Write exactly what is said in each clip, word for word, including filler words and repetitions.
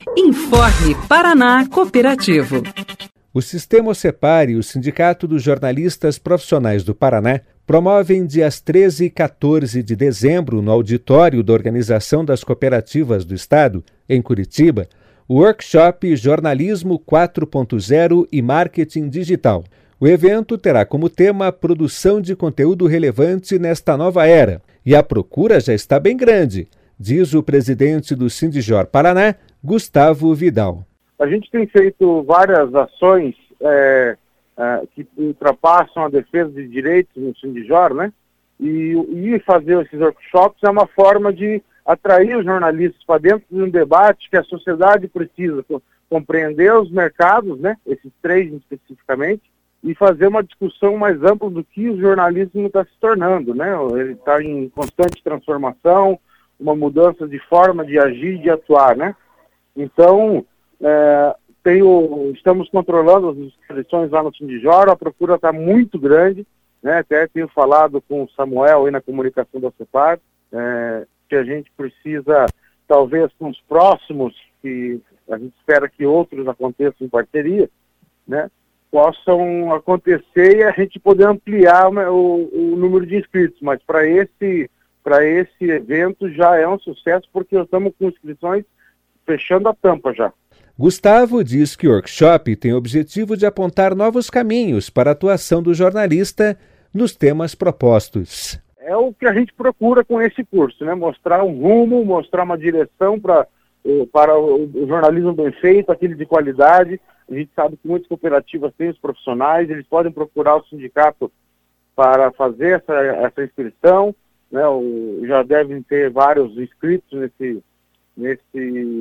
Informe Paraná Cooperativo. O Sistema OCEPAR e o Sindicato dos Jornalistas Profissionais do Paraná promovem dias treze e quatorze de dezembro, no auditório da Organização das Cooperativas do Estado, em Curitiba, o workshop Jornalismo quatro ponto zero e Marketing Digital. O evento terá como tema a produção de conteúdo relevante nesta nova era, e a procura já está bem grande, diz o presidente do Sindijor Paraná, Gustavo Vidal. A gente tem feito várias ações é, é, que ultrapassam a defesa de direitos no Sindijor, né? E, e fazer esses workshops é uma forma de atrair os jornalistas para dentro de um debate que a sociedade precisa compreender os mercados, né? Esses três especificamente, e fazer uma discussão mais ampla do que o jornalismo está se tornando, né? Ele está em constante transformação, uma mudança de forma de agir e de atuar, né? Então, é, tenho, estamos controlando as inscrições lá no Sindijor, a procura está muito grande, né? Até tenho falado com o Samuel aí na comunicação da OCEPAR, é, que a gente precisa, talvez com os próximos, que a gente espera que outros aconteçam em parceria, né? Possam acontecer e a gente poder ampliar o, o número de inscritos, mas para esse, para esse evento já é um sucesso porque estamos com inscrições fechando a tampa já. Gustavo diz que o workshop tem o objetivo de apontar novos caminhos para a atuação do jornalista nos temas propostos. É o que a gente procura com esse curso, né? Mostrar um rumo, mostrar uma direção pra, para o jornalismo bem feito, aquele de qualidade. A gente sabe que muitas cooperativas têm os profissionais, eles podem procurar o sindicato para fazer essa, essa inscrição, né? O, já devem ter vários inscritos nesse, nesse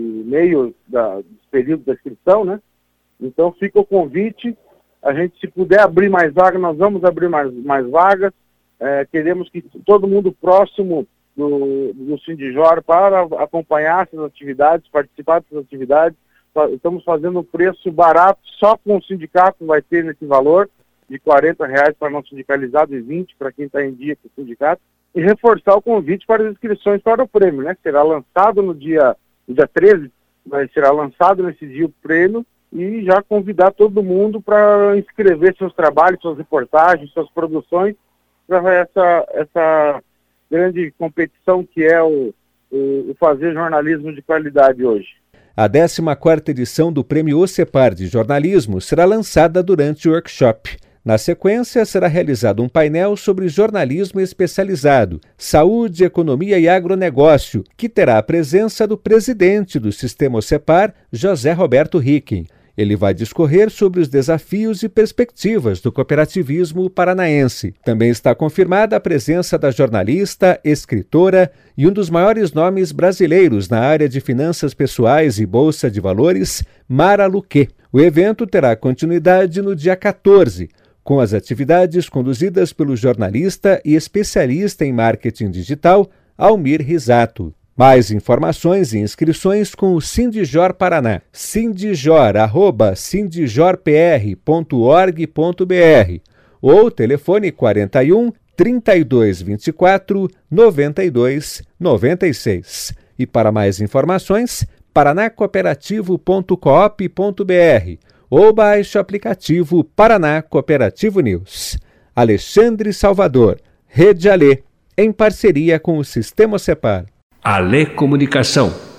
meio da, do período da inscrição, né? Então fica o convite, a gente se puder abrir mais vagas, nós vamos abrir mais, mais vagas, é, queremos que todo mundo próximo do, do Sindijor para acompanhar essas atividades, participar dessas atividades. Estamos fazendo um preço barato, só com o sindicato vai ter nesse valor, de quarenta reais para não sindicalizado e vinte para quem está em dia com o sindicato, e reforçar o convite para as inscrições para o prêmio, né? Será lançado no dia, no dia treze, mas será lançado nesse dia o prêmio, e já convidar todo mundo para inscrever seus trabalhos, suas reportagens, suas produções, para essa, essa grande competição que é o, o, o fazer jornalismo de qualidade hoje. A décima quarta edição do Prêmio OCEPAR de Jornalismo será lançada durante o workshop. Na sequência, será realizado um painel sobre jornalismo especializado, saúde, economia e agronegócio, que terá a presença do presidente do Sistema OCEPAR, José Roberto Ricken. Ele vai discorrer sobre os desafios e perspectivas do cooperativismo paranaense. Também está confirmada a presença da jornalista, escritora e um dos maiores nomes brasileiros na área de finanças pessoais e bolsa de valores, Mara Luque. O evento terá continuidade no dia quatorze, com as atividades conduzidas pelo jornalista e especialista em marketing digital, Almir Risato. Mais informações e inscrições com o Sindijor Paraná. Sindijor, arroba sindijorpr ponto org ponto br ou telefone quarenta e um, trinta e dois, vinte e quatro, noventa e dois, noventa e seis. E para mais informações, paraná cooperativo ponto coop ponto br ou baixe o aplicativo Paraná Cooperativo News. Alexandre Salvador, Rede Alê, em parceria com o Sistema OCEPAR. Alê Comunicação.